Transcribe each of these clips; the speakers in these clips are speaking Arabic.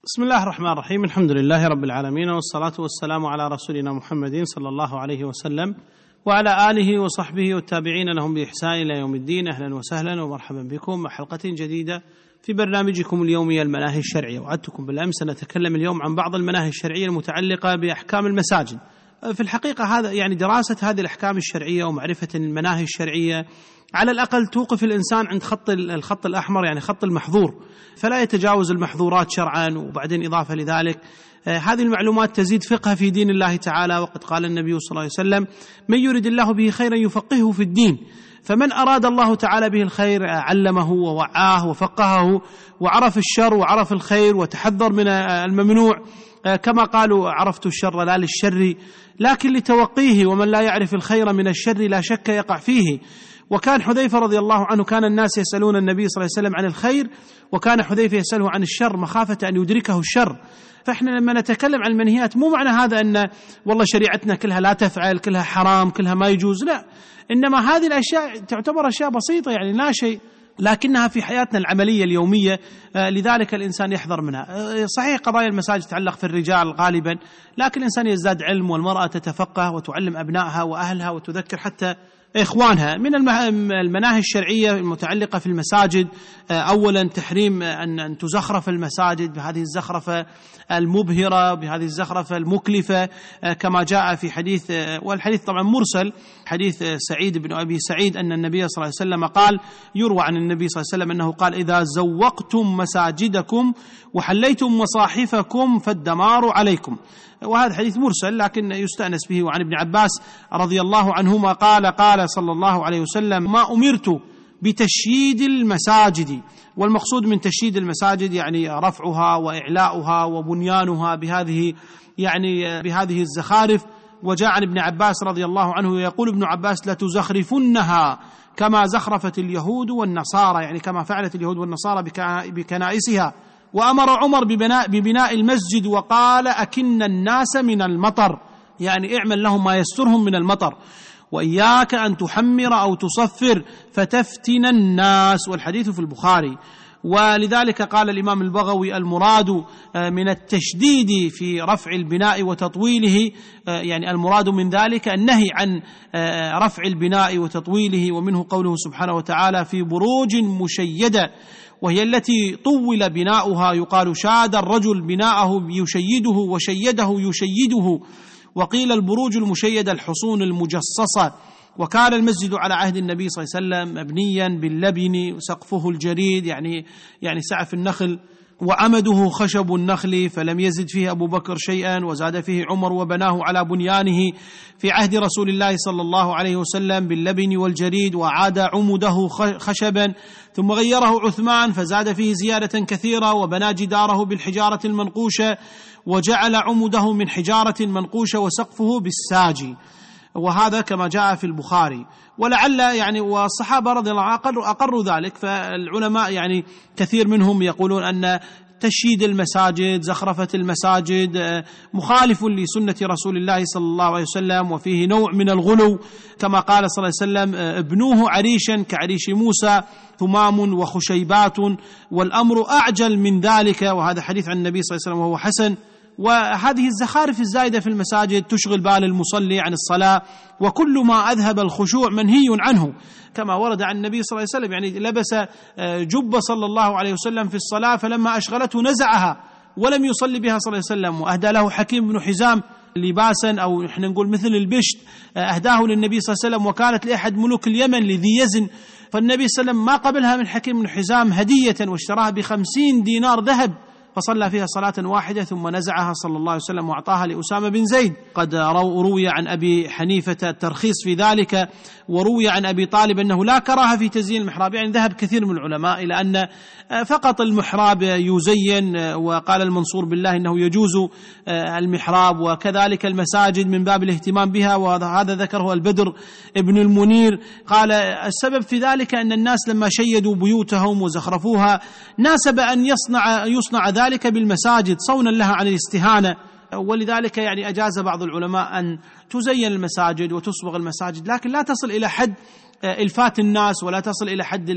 بسم الله الرحمن الرحيم. الحمد لله رب العالمين، والصلاة والسلام على رسولنا محمد صلى الله عليه وسلم وعلى آله وصحبه والتابعين لهم بإحسان إلى يوم الدين. أهلا وسهلا ومرحبا بكم مع حلقة جديدة في برنامجكم اليومي المناهي الشرعية. وعدتكم بالأمس نتكلم اليوم عن بعض المناهي الشرعية المتعلقة بأحكام المساجد. في الحقيقة هذا يعني دراسة هذه الأحكام الشرعية ومعرفة المناهي الشرعية على الأقل توقف الإنسان عند الخط الأحمر، يعني خط المحظور، فلا يتجاوز المحظورات شرعا. وبعدين إضافة لذلك هذه المعلومات تزيد فقه في دين الله تعالى، وقد قال النبي صلى الله عليه وسلم: من يرد الله به خيرا يفقهه في الدين. فمن أراد الله تعالى به الخير علمه ووعاه وفقهه، وعرف الشر وعرف الخير وتحذر من الممنوع، كما قالوا: عرفت الشر لا للشر لكن لتوقيه، ومن لا يعرف الخير من الشر لا شك يقع فيه. وكان حذيفة رضي الله عنه كان الناس يسألون النبي صلى الله عليه وسلم عن الخير، وكان حذيفة يسأله عن الشر مخافة أن يدركه الشر. فإحنا لما نتكلم عن المنهيات مو معنى هذا أن والله شريعتنا كلها لا تفعل، كلها حرام، كلها ما يجوز، لا، إنما هذه الأشياء تعتبر أشياء بسيطة يعني لا شيء، لكنها في حياتنا العملية اليومية، لذلك الإنسان يحذر منها. صحيح قضايا المساجد تتعلق في الرجال غالبا، لكن الإنسان يزداد علم، والمرأة تتفقه وتعلم أبنائها وأهلها وتذكر حتى إخوانها. من المناهي الشرعية المتعلقة في المساجد أولا تحريم أن تزخرف المساجد بهذه الزخرفة المبهرة، بهذه الزخرفة المكلفة، كما جاء في حديث، والحديث طبعا مرسل، حديث سعيد بن أبي سعيد أن النبي صلى الله عليه وسلم قال، يروى عن النبي صلى الله عليه وسلم أنه قال: إذا زوقتم مساجدكم وحليتم مصاحفكم فالدمار عليكم. وهذا حديث مرسل لكن يستأنس به. وعن ابن عباس رضي الله عنهما قال صلى الله عليه وسلم: ما أمرت بتشييد المساجد. والمقصود من تشييد المساجد يعني رفعها وإعلاؤها وبنيانها بهذه الزخارف. وجاء عن ابن عباس رضي الله عنه يقول ابن عباس: لتزخرفنها كما زخرفت اليهود والنصارى، يعني كما فعلت اليهود والنصارى بكنائسها. وأمر عمر ببناء المسجد وقال: أكن الناس من المطر، يعني اعمل لهم ما يسترهم من المطر، وإياك أن تحمر أو تصفر فتفتن الناس. والحديث في البخاري. ولذلك قال الإمام البغوي: المراد من التشديد في رفع البناء وتطويله، يعني المراد من ذلك النهي عن رفع البناء وتطويله. ومنه قوله سبحانه وتعالى: في بروج مشيدة، وهي التي طول بناؤها، يقال شاد الرجل بناءه يشيده وشيده يشيده. وقيل البروج المشيدة الحصون المجصصة. وكان المسجد على عهد النبي صلى الله عليه وسلم مبنيا باللبن، سقفه الجريد يعني سعف النخل، وعمده خشب النخل، فلم يزد فيه أبو بكر شيئا، وزاد فيه عمر وبناه على بنيانه في عهد رسول الله صلى الله عليه وسلم باللبن والجريد، وعاد عمده خشبا، ثم غيره عثمان فزاد فيه زيادة كثيرة، وبنى جداره بالحجارة المنقوشة، وجعل عمده من حجارة منقوشة، وسقفه بالساجي. وهذا كما جاء في البخاري. ولعل يعني والصحابة رضي الله عنهم أقروا ذلك. فالعلماء يعني كثير منهم يقولون أن تشييد المساجد، زخرفة المساجد، مخالف لسنة رسول الله صلى الله عليه وسلم، وفيه نوع من الغلو، كما قال صلى الله عليه وسلم: ابنوه عريشا كعريش موسى، ثمام وخشيبات، والأمر أعجل من ذلك. وهذا حديث عن النبي صلى الله عليه وسلم وهو حسن. وهذه الزخارف الزائدة في المساجد تشغل بال المصلي عن الصلاة، وكل ما أذهب الخشوع منهي عنه، كما ورد عن النبي صلى الله عليه وسلم، يعني لبس جبة صلى الله عليه وسلم في الصلاة، فلما أشغلته نزعها ولم يصلي بها صلى الله عليه وسلم. وأهدى له حكيم بن حزام لباسا، أو نحن نقول مثل البشت، أهداه للنبي صلى الله عليه وسلم، وكانت لأحد ملوك اليمن لذي يزن، فالنبي صلى الله عليه وسلم ما قبلها من حكيم بن حزام هدية، واشتراها ب50 دينار ذهب، فصلى فيها صلاة واحدة ثم نزعها صلى الله عليه وسلم وأعطاها لأسامة بن زيد. قد روي عن أبي حنيفة الترخيص في ذلك، وروي عن أبي طالب أنه لا كراهة في تزيين المحراب. يعني ذهب كثير من العلماء إلى أن فقط المحراب يزين، وقال المنصور بالله أنه يجوز المحراب، وكذلك المساجد من باب الاهتمام بها. وهذا ذكره البدر ابن المنير، قال السبب في ذلك أن الناس لما شيدوا بيوتهم وزخرفوها ناسب أن يصنع ذلك بالمساجد صونا لها عن الاستهانة. ولذلك يعني أجاز بعض العلماء أن تزين المساجد وتصبغ المساجد، لكن لا تصل إلى حد إلفات الناس ولا تصل إلى حد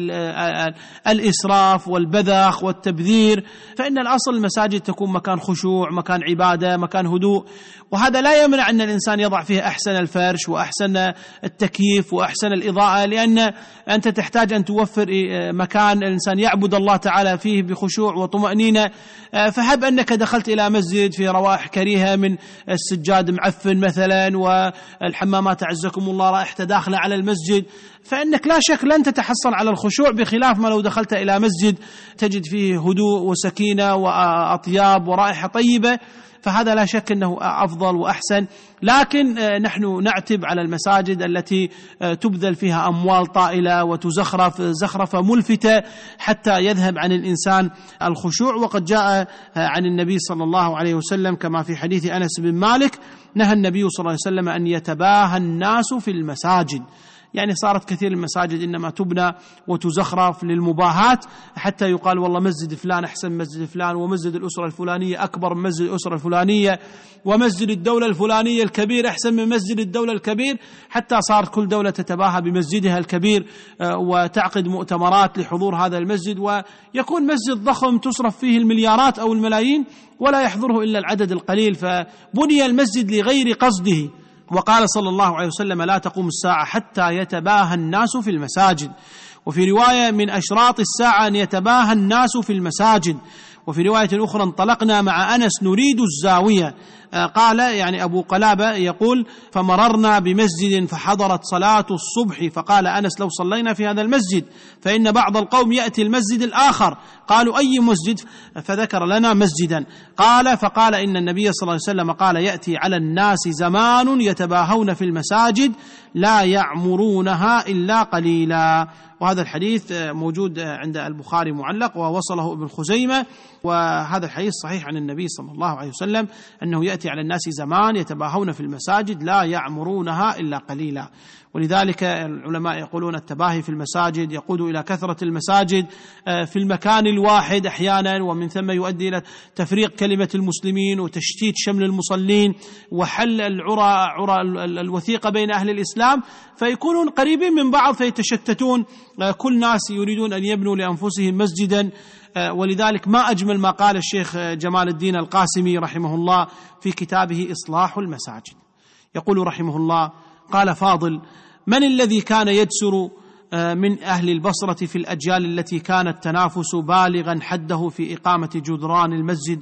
الإسراف والبذخ والتبذير، فإن الأصل المساجد تكون مكان خشوع، مكان عبادة، مكان هدوء. وهذا لا يمنع أن الإنسان يضع فيه أحسن الفرش وأحسن التكييف وأحسن الإضاءة، لأن أنت تحتاج أن توفر مكان الإنسان يعبد الله تعالى فيه بخشوع وطمأنينة. فهب أنك دخلت إلى مسجد في روائح كريهة من السجاد معفن مثلا، والحمامات أعزكم الله رائحة داخلة على المسجد، فإنك لا شك لن تتحصل على الخشوع، بخلاف ما لو دخلت إلى مسجد تجد فيه هدوء وسكينة وأطياب ورائحة طيبة، فهذا لا شك أنه أفضل وأحسن. لكن نحن نعتب على المساجد التي تبذل فيها أموال طائلة وتزخرف زخرفة ملفتة حتى يذهب عن الإنسان الخشوع. وقد جاء عن النبي صلى الله عليه وسلم كما في حديث أنس بن مالك، نهى النبي صلى الله عليه وسلم أن يتباهى الناس في المساجد. يعني صارت كثير من المساجد إنما تبنى وتزخرف للمباهاة، حتى يقال والله مسجد فلان أحسن من مسجد فلان، ومسجد الأسرة الفلانية أكبر من مسجد الأسرة الفلانية، ومسجد الدولة الفلانية الكبير أحسن من مسجد الدولة الكبير، حتى صار كل دولة تتباهى بمسجدها الكبير وتعقد مؤتمرات لحضور هذا المسجد، ويكون مسجد ضخم تصرف فيه المليارات أو الملايين ولا يحضره إلا العدد القليل، فبني المسجد لغير قصده. وقال صلى الله عليه وسلم: لا تقوم الساعة حتى يتباهى الناس في المساجد. وفي رواية: من أشراط الساعة أن يتباهى الناس في المساجد. وفي رواية أخرى: انطلقنا مع أنس نريد الزاوية. قال يعني أبو قلابة يقول: فمررنا بمسجد فحضرت صلاة الصبح، فقال أنس: لو صلينا في هذا المسجد فإن بعض القوم يأتي المسجد الآخر. قالوا: أي مسجد؟ فذكر لنا مسجدا. فقال إن النبي صلى الله عليه وسلم قال: يأتي على الناس زمان يتباهون في المساجد لا يعمرونها إلا قليلا. وهذا الحديث موجود عند البخاري معلق ووصله ابن خزيمة، وهذا الحديث صحيح عن النبي صلى الله عليه وسلم أنه يأتي على الناس زمان يتباهون في المساجد لا يعمرونها إلا قليلا. ولذلك العلماء يقولون التباهي في المساجد يقود إلى كثرة المساجد في المكان الواحد أحيانا، ومن ثم يؤدي إلى تفريق كلمة المسلمين وتشتيت شمل المصلين وحل العرى الوثيقة بين أهل الإسلام، فيكونون قريبين من بعض فيتشتتون، كل ناس يريدون أن يبنوا لأنفسهم مسجدا. ولذلك ما أجمل ما قال الشيخ جمال الدين القاسمي رحمه الله في كتابه إصلاح المساجد. يقول رحمه الله: قال فاضل: من الذي كان يجسر من أهل البصرة في الأجيال التي كان التنافس بالغا حده في إقامة جدران المسجد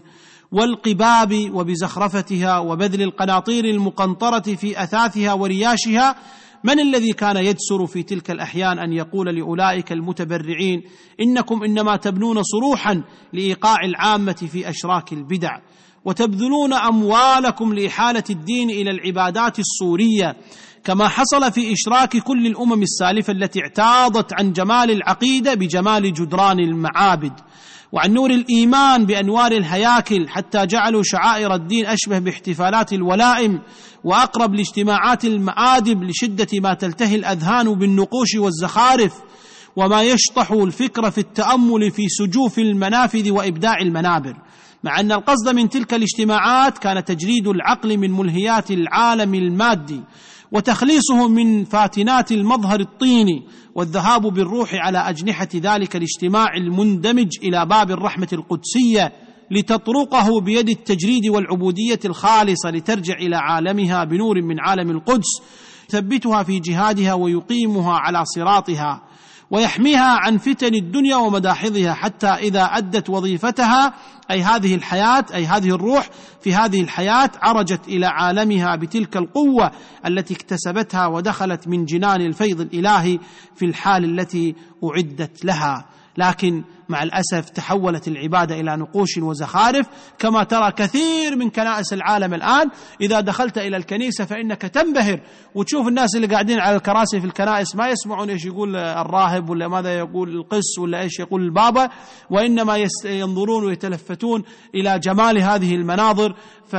والقباب وبزخرفتها وبذل القناطير المقنطرة في أثاثها ورياشها؟ من الذي كان يجسر في تلك الأحيان أن يقول لأولئك المتبرعين: إنكم إنما تبنون صروحا لإيقاع العامة في أشراك البدع، وتبذلون أموالكم لإحالة الدين إلى العبادات الصورية، كما حصل في إشراك كل الأمم السالفة التي اعتاضت عن جمال العقيدة بجمال جدران المعابد، وعن نور الإيمان بأنوار الهياكل، حتى جعلوا شعائر الدين أشبه باحتفالات الولائم وأقرب لاجتماعات المآدب لشدة ما تلتهي الأذهان بالنقوش والزخارف وما يشطح الفكر في التأمل في سجوف المنافذ وإبداع المنابر، مع أن القصد من تلك الاجتماعات كان تجريد العقل من ملهيات العالم المادي وتخليصه من فاتنات المظهر الطيني، والذهاب بالروح على أجنحة ذلك الاجتماع المندمج إلى باب الرحمة القدسية لتطرقه بيد التجريد والعبودية الخالصة، لترجع إلى عالمها بنور من عالم القدس يثبتها في جهادها ويقيمها على صراطها ويحميها عن فتن الدنيا ومداحضها، حتى إذا أدت وظيفتها أي هذه الحياة أي هذه الروح في هذه الحياة عرجت إلى عالمها بتلك القوة التي اكتسبتها ودخلت من جنان الفيض الإلهي في الحال التي أعدت لها. لكن مع الأسف تحولت العبادة إلى نقوش وزخارف، كما ترى كثير من كنائس العالم الآن. إذا دخلت إلى الكنيسة فإنك تنبهر وتشوف الناس اللي قاعدين على الكراسي في الكنائس ما يسمعون إيش يقول الراهب ولا ماذا يقول القس ولا إيش يقول البابا، وإنما ينظرون ويتلفتون إلى جمال هذه المناظر،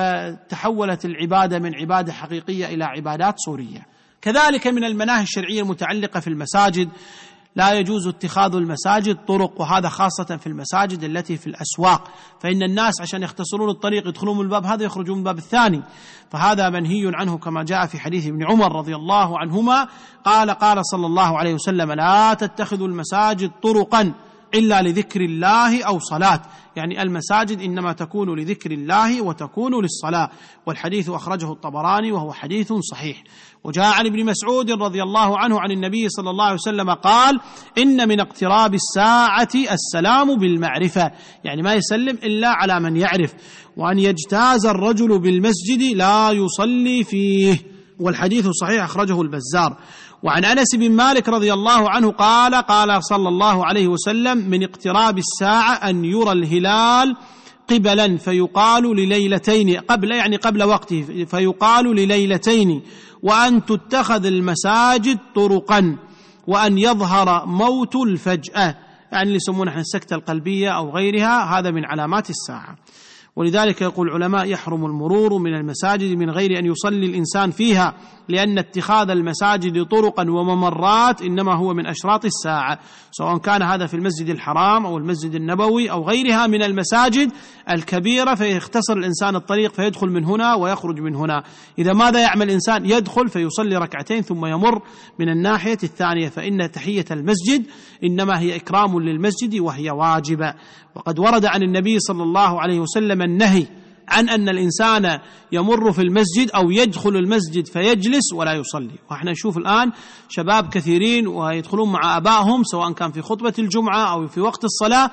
فتحولت العبادة من عبادة حقيقية إلى عبادات صورية. كذلك من المناهي الشرعية المتعلقة في المساجد لا يجوز اتخاذ المساجد طرق، وهذا خاصة في المساجد التي في الأسواق، فإن الناس عشان يختصرون الطريق يدخلون من الباب هذا يخرجون من الباب الثاني، فهذا منهي عنه كما جاء في حديث ابن عمر رضي الله عنهما قال صلى الله عليه وسلم: لا تتخذوا المساجد طرقا إلا لذكر الله أو صلاة، يعني المساجد إنما تكون لذكر الله وتكون للصلاة. والحديث أخرجه الطبراني وهو حديث صحيح. وجاء عن ابن مسعود رضي الله عنه عن النبي صلى الله عليه وسلم قال: إن من اقتراب الساعة السلام بالمعرفة، يعني ما يسلم إلا على من يعرف، وأن يجتاز الرجل بالمسجد لا يصلي فيه. والحديث صحيح أخرجه البزار. وعن أنس بن مالك رضي الله عنه قال صلى الله عليه وسلم: من اقتراب الساعة أن يرى الهلال قبلا فيقال لليلتين، قبل وقته، فيقال لليلتين، وأن تتخذ المساجد طرقا، وأن يظهر موت الفجأة، يعني اللي يسمونه السكتة القلبية أو غيرها، هذا من علامات الساعة. ولذلك يقول العلماء: يحرم المرور من المساجد من غير أن يصلي الإنسان فيها، لأن اتخاذ المساجد طرقا وممرات إنما هو من أشراط الساعة، سواء كان هذا في المسجد الحرام أو المسجد النبوي أو غيرها من المساجد الكبيرة، فيختصر الإنسان الطريق فيدخل من هنا ويخرج من هنا. إذا ماذا يعمل الإنسان؟ يدخل فيصلي ركعتين ثم يمر من الناحية الثانية، فإن تحية المسجد إنما هي إكرام للمسجد وهي واجبة. وقد ورد عن النبي صلى الله عليه وسلم النهي عن أن الإنسان يمر في المسجد أو يدخل المسجد فيجلس ولا يصلي. وإحنا نشوف الآن شباب كثيرين ويدخلون مع آبائهم سواء كان في خطبة الجمعة أو في وقت الصلاة،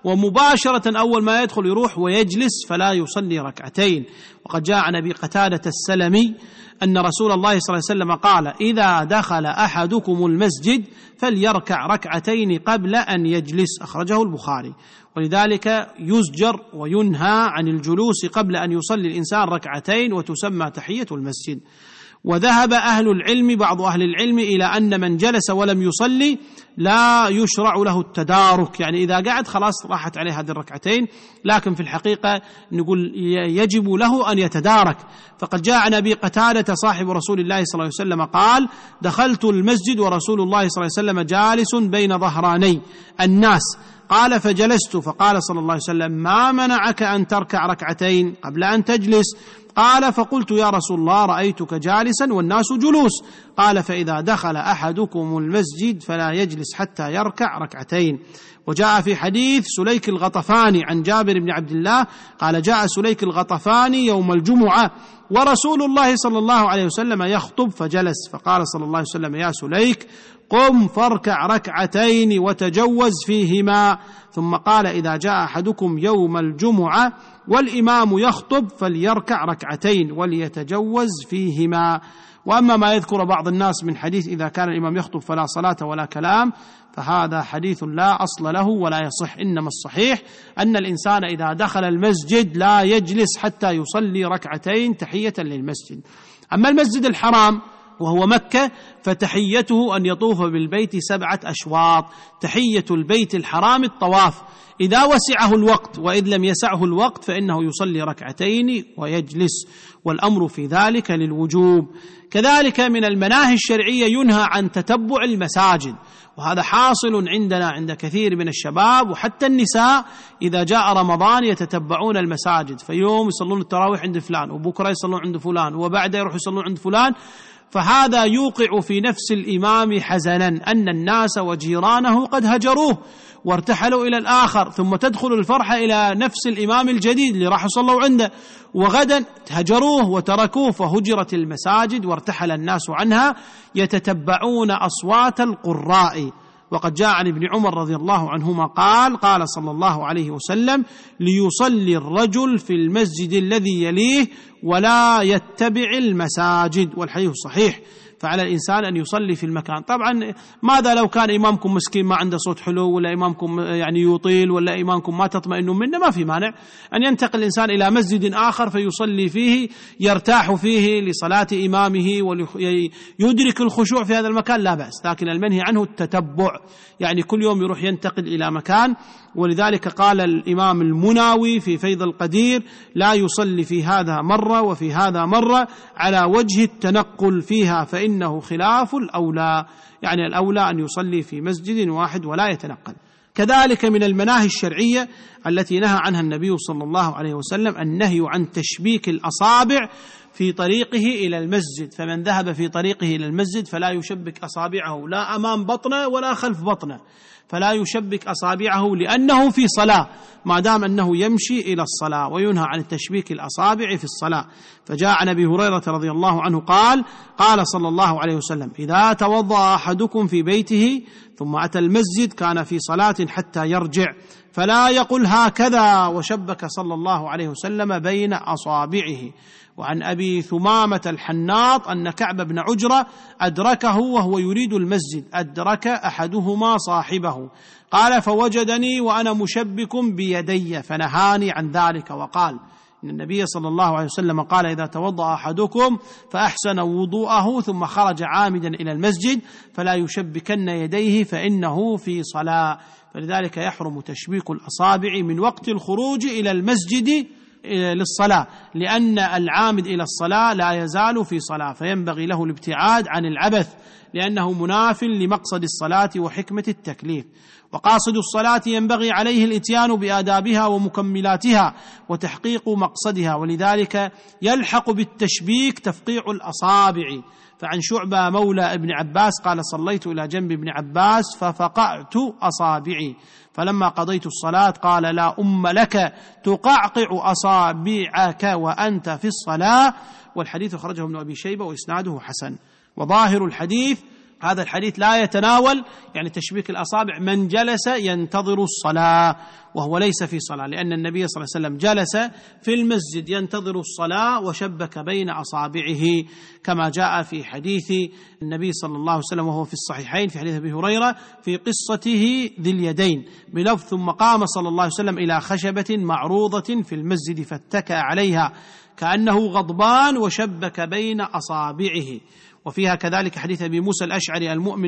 ومباشرة أول ما يدخل يروح ويجلس فلا يصلي ركعتين. وقد جاء عن أبي قتادة السلمي أن رسول الله صلى الله عليه وسلم قال: إذا دخل أحدكم المسجد فليركع ركعتين قبل أن يجلس، أخرجه البخاري. ولذلك يزجر وينهى عن الجلوس قبل أن يصلي الإنسان ركعتين، وتسمى تحية المسجد. وذهب بعض أهل العلم إلى أن من جلس ولم يصلي لا يشرع له التدارك، يعني إذا قعد خلاص راحت عليه هذه الركعتين، لكن في الحقيقة نقول يجب له أن يتدارك. فقد جاء عن أبي قتادة صاحب رسول الله صلى الله عليه وسلم قال: دخلت المسجد ورسول الله صلى الله عليه وسلم جالس بين ظهراني الناس، قال: فجلست، فقال صلى الله عليه وسلم: ما منعك أن تركع ركعتين قبل أن تجلس؟ قال: فقلت: يا رسول الله رأيتك جالسا والناس جلوس. قال: فإذا دخل أحدكم المسجد فلا يجلس حتى يركع ركعتين. وجاء في حديث سليك الغطفاني عن جابر بن عبد الله قال: جاء سليك الغطفاني يوم الجمعة ورسول الله صلى الله عليه وسلم يخطب فجلس، فقال صلى الله عليه وسلم: يا سليك قم فاركع ركعتين وتجوز فيهما. ثم قال: إذا جاء أحدكم يوم الجمعة والإمام يخطب فليركع ركعتين وليتجوز فيهما. وأما ما يذكر بعض الناس من حديث إذا كان الإمام يخطب فلا صلاة ولا كلام، فهذا حديث لا أصل له ولا يصح. إنما الصحيح أن الإنسان إذا دخل المسجد لا يجلس حتى يصلي ركعتين تحية للمسجد. أما المسجد الحرام وهو مكة فتحيته أن يطوف بالبيت 7 أشواط. تحية البيت الحرام الطواف إذا وسعه الوقت، وإذ لم يسعه الوقت فإنه يصلي ركعتين ويجلس، والأمر في ذلك للوجوب. كذلك من المناهي الشرعية ينهى عن تتبع المساجد، وهذا حاصل عندنا عند كثير من الشباب وحتى النساء. إذا جاء رمضان يتتبعون المساجد، فيوم يصلون التراويح عند فلان، وبكرة يصلون عند فلان، وبعد يروح يصلون عند فلان. فهذا يوقع في نفس الإمام حزنا أن الناس وجيرانه قد هجروه وارتحلوا إلى الآخر، ثم تدخل الفرحة إلى نفس الإمام الجديد اللي راح يصلوا عنده، وغدا هجروه وتركوه، فهجرت المساجد وارتحل الناس عنها يتتبعون أصوات القراء. وقد جاء عن ابن عمر رضي الله عنهما قال صلى الله عليه وسلم: ليصلي الرجل في المسجد الذي يليه ولا يتبع المساجد. والحديث صحيح. فعلى الإنسان أن يصلي في المكان. طبعا ماذا لو كان إمامكم مسكين ما عنده صوت حلو، ولا إمامكم يعني يطيل، ولا إمامكم ما تطمئنون منه؟ ما في مانع أن ينتقل الإنسان إلى مسجد آخر فيصلي فيه يرتاح فيه لصلاة إمامه ويدرك الخشوع في هذا المكان، لا بأس. لكن المنهي عنه التتبع، يعني كل يوم يروح ينتقل إلى مكان. ولذلك قال الإمام المناوي في فيض القدير: لا يصلي في هذا من مرة وفي هذا مرة على وجه التنقل فيها، فإنه خلاف الأولى، يعني الأولى أن يصلي في مسجد واحد ولا يتنقل. كذلك من المناهي الشرعية التي نهى عنها النبي صلى الله عليه وسلم النهي عن تشبيك الأصابع في طريقه إلى المسجد، فمن ذهب في طريقه إلى المسجد فلا يشبك أصابعه لا أمام بطنه ولا خلف بطنه، فلا يشبك أصابعه لأنه في صلاة ما دام أنه يمشي إلى الصلاة، وينهى عن التشبيك الأصابع في الصلاة. فجاء عن أبي هريرة رضي الله عنه قال صلى الله عليه وسلم: إذا توضأ أحدكم في بيته ثم أتى المسجد كان في صلاة حتى يرجع فلا يقل هكذا، وشبك صلى الله عليه وسلم بين أصابعه. وعن أبي ثمامة الحناط أن كعب بن عجرة أدركه وهو يريد المسجد، أدرك أحدهما صاحبه، قال: فوجدني وأنا مشبك بيدي فنهاني عن ذلك، وقال إن النبي صلى الله عليه وسلم قال: إذا توضأ أحدكم فأحسن وضوءه ثم خرج عامدا إلى المسجد فلا يشبكن يديه فإنه في صلاة. فلذلك يحرم تشبيك الأصابع من وقت الخروج إلى المسجد للصلاة، لأن العامد إلى الصلاة لا يزال في صلاة، فينبغي له الابتعاد عن العبث لأنه مناف لمقصد الصلاة وحكمة التكليف. وقاصد الصلاة ينبغي عليه الإتيان بآدابها ومكملاتها وتحقيق مقصدها، ولذلك يلحق بالتشبيك تفقيع الأصابع. فعن شعبة مولى ابن عباس قال: صليت إلى جنب ابن عباس ففقعت أصابعي، فلما قضيت الصلاة قال: لا أم لك تقعقع أصابعك وأنت في الصلاة. والحديث أخرجه ابن أبي شيبة وإسناده حسن. وظاهر الحديث هذا الحديث لا يتناول يعني تشبيك الأصابع من جلس ينتظر الصلاة وهو ليس في صلاة، لأن النبي صلى الله عليه وسلم جلس في المسجد ينتظر الصلاة وشبك بين أصابعه، كما جاء في حديث النبي صلى الله عليه وسلم وهو في الصحيحين في حديث أبي هريرة في قصته ذي اليدين بلفظ: ثم قام صلى الله عليه وسلم إلى خشبة معروضة في المسجد فاتكأ عليها كأنه غضبان وشبك بين أصابعه. وفيها كذلك حديث أبي موسى الأشعري: المؤمن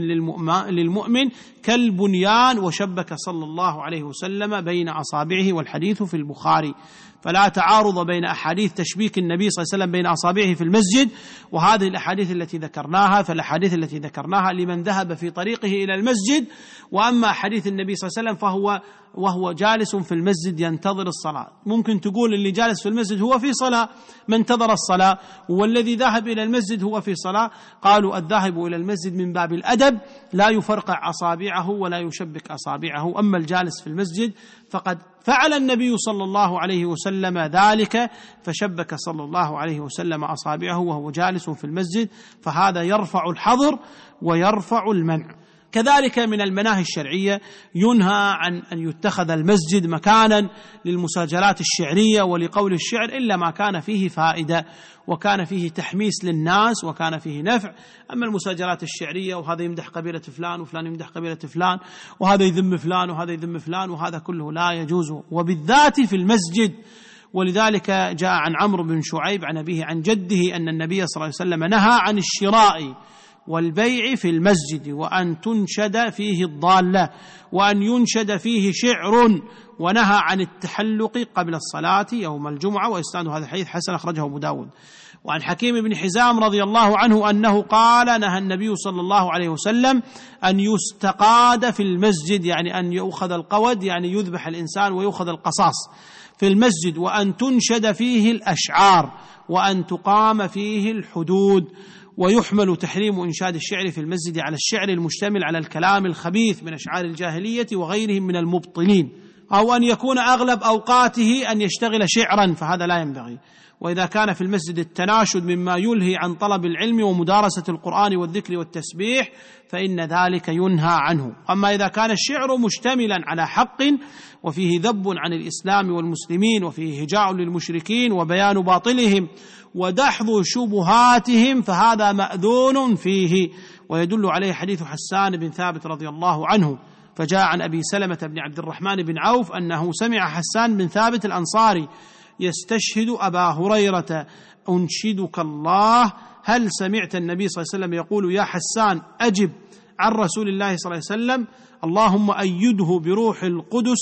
للمؤمن كالبنيان، وشبك صلى الله عليه وسلم بين أصابعه، والحديث في البخاري. فلا تعارض بين أحاديث تشبيك النبي صلى الله عليه وسلم بين أصابعه في المسجد وهذه الأحاديث التي ذكرناها، فالأحاديث التي ذكرناها لمن ذهب في طريقه إلى المسجد، وأما حديث النبي صلى الله عليه وسلم وهو جالس في المسجد ينتظر الصلاة. ممكن تقول اللي جالس في المسجد هو في صلاة من انتظر الصلاة، والذي ذهب إلى المسجد هو في صلاة. قالوا: الذاهب إلى المسجد من باب الأدب لا يفرقع أصابعه ولا يشبك أصابعه، أما الجالس في المسجد فقد فعل النبي صلى الله عليه وسلم ذلك، فشبك صلى الله عليه وسلم أصابعه وهو جالس في المسجد، فهذا يرفع الحظر ويرفع المنع. كذلك من المناهي الشرعية ينهى عن أن يتخذ المسجد مكانا للمساجلات الشعرية ولقول الشعر إلا ما كان فيه فائدة وكان فيه تحميس للناس وكان فيه نفع. أما المساجلات الشعرية وهذا يمدح قبيلة فلان وفلان يمدح قبيلة فلان وهذا يذم فلان وهذا يذم فلان، وهذا كله لا يجوز، وبالذات في المسجد. ولذلك جاء عن عمرو بن شعيب عن أبيه عن جده أن النبي صلى الله عليه وسلم نهى عن الشراء والبيع في المسجد، وأن تنشد فيه الضالة، وأن ينشد فيه شعر، ونهى عن التحلق قبل الصلاة يوم الجمعة. وإسناد هذا الحديث حسن أخرجه أبو داود. وعن حكيم بن حزام رضي الله عنه أنه قال: نهى النبي صلى الله عليه وسلم أن يستقاد في المسجد، يعني أن يؤخذ القود، يعني يذبح الإنسان ويؤخذ القصاص في المسجد، وأن تنشد فيه الأشعار، وأن تقام فيه الحدود. ويحمل تحريم إنشاد الشعر في المسجد على الشعر المشتمل على الكلام الخبيث من أشعار الجاهلية وغيرهم من المبطلين، أو أن يكون أغلب أوقاته أن يشتغل شعرا، فهذا لا ينبغي. وإذا كان في المسجد التناشد مما يلهي عن طلب العلم ومدارسة القرآن والذكر والتسبيح فإن ذلك ينهى عنه. أما إذا كان الشعر مشتملا على حق وفيه ذب عن الإسلام والمسلمين وفيه هجاء للمشركين وبيان باطلهم ودحض شبهاتهم فهذا مأذون فيه. ويدل عليه حديث حسان بن ثابت رضي الله عنه. فجاء عن أبي سلمة بن عبد الرحمن بن عوف أنه سمع حسان بن ثابت الأنصاري يستشهد أبا هريرة: أنشدك الله، هل سمعت النبي صلى الله عليه وسلم يقول: يا حسان أجب عن رسول الله صلى الله عليه وسلم، اللهم أيده بروح القدس.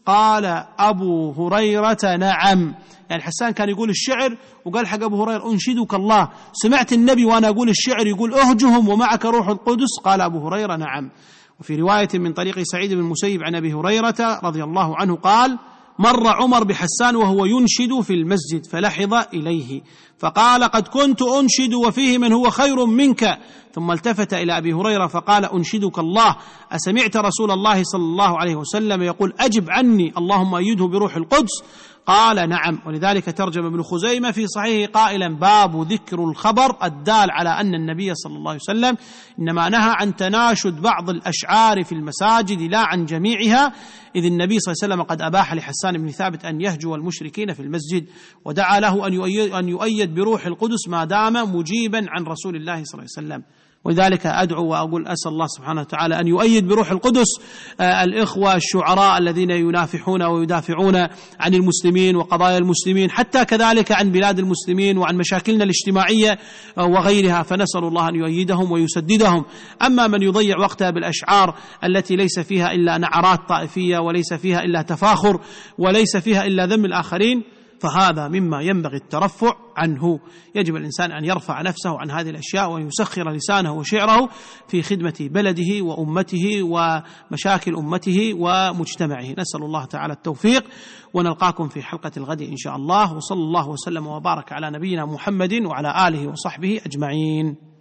قال أبو هريرة نعم. يعني حسان كان يقول الشعر وقال حق أبو هريرة أنشدك الله، سمعت النبي وأنا أقول الشعر يقول أهجهم ومعك روح القدس؟ قال أبو هريرة نعم. وفي رواية من طريق سعيد بن المسيب عن أبي هريرة رضي الله عنه قال مر عمر بحسان وهو ينشد في المسجد فلحظ إليه فقال قد كنت أنشد وفيه من هو خير منك، ثم التفت إلى أبي هريرة فقال أنشدك الله، أسمعت رسول الله صلى الله عليه وسلم يقول أجب عني اللهم أيده بروح القدس؟ قال نعم. ولذلك ترجم ابن خزيمة في صحيحه قائلا باب ذكر الخبر الدال على أن النبي صلى الله عليه وسلم إنما نهى عن تناشد بعض الأشعار في المساجد لا عن جميعها، إذ النبي صلى الله عليه وسلم قد أباح لحسان بن ثابت أن يهجو المشركين في المسجد، ودعا له أن يؤيد بروح القدس ما دام مجيبا عن رسول الله صلى الله عليه وسلم. ولذلك أدعو وأقول أسأل الله سبحانه وتعالى أن يؤيد بروح القدس الإخوة الشعراء الذين ينافحون ويدافعون عن المسلمين وقضايا المسلمين، حتى كذلك عن بلاد المسلمين وعن مشاكلنا الاجتماعية وغيرها، فنسأل الله أن يؤيدهم ويسددهم. أما من يضيع وقتها بالأشعار التي ليس فيها إلا نعرات طائفية وليس فيها إلا تفاخر وليس فيها إلا ذم الآخرين فهذا مما ينبغي الترفع عنه. يجب الإنسان أن يرفع نفسه عن هذه الأشياء وأن يسخر لسانه وشعره في خدمة بلده وأمته ومشاكل أمته ومجتمعه. نسأل الله تعالى التوفيق، ونلقاكم في حلقة الغد إن شاء الله، وصلى الله وسلم وبارك على نبينا محمد وعلى آله وصحبه أجمعين.